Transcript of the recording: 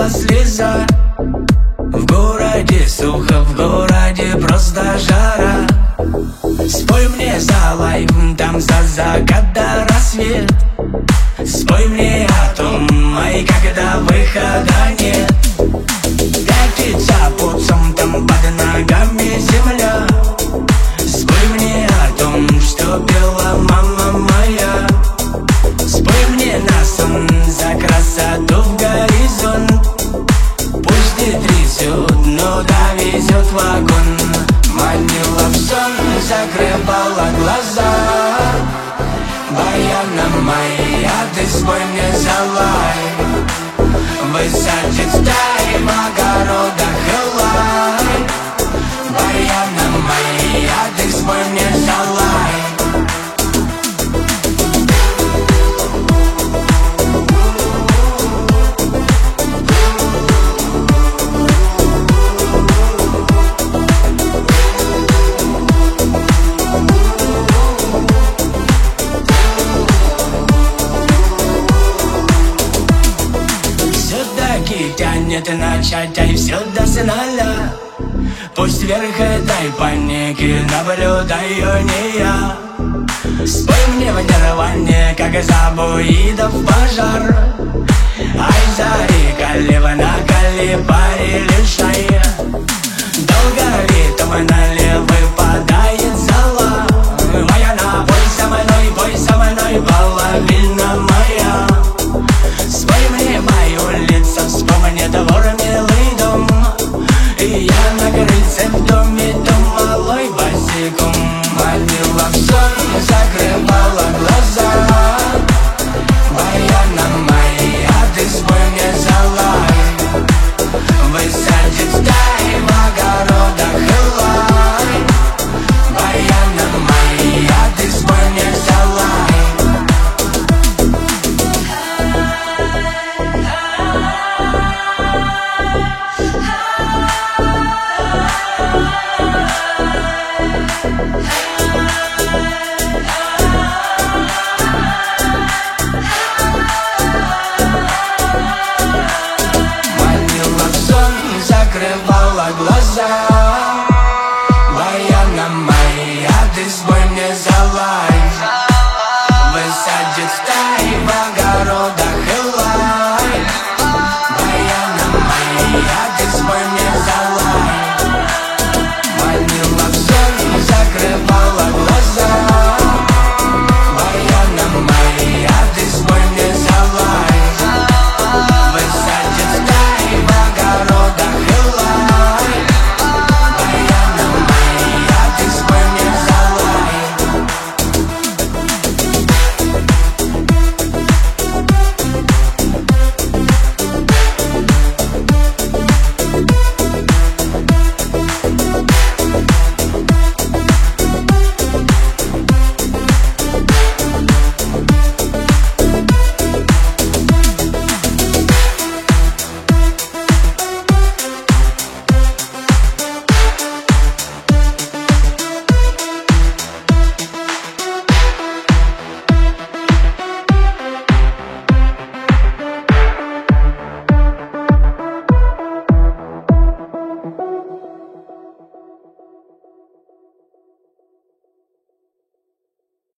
текла слеза. В городе сухо, в городе просто жара. Спой мне за лайф, там за закат до рассвет. Спой мне о том, ай, когда выхода нет. Катится путем, там под ногами земля. Спой мне о том, что пела мама моя. Спой мне на сон за красоту в горизонт. Пусть не трясет, но довезет вагон. Манила в сон, закрывала глаза. Баяна моя, ты спой мне за лай. Высадит стаи в огородах элай. Баяна моя, ты спой мне за лай. Тянет начать, ай, все дознала. Пусть вверх этой паники наблюдаю не я. Спой мне в нирване, как забуидов пожар. Ай, зари, калива на калибаре лишая. Долго ли там она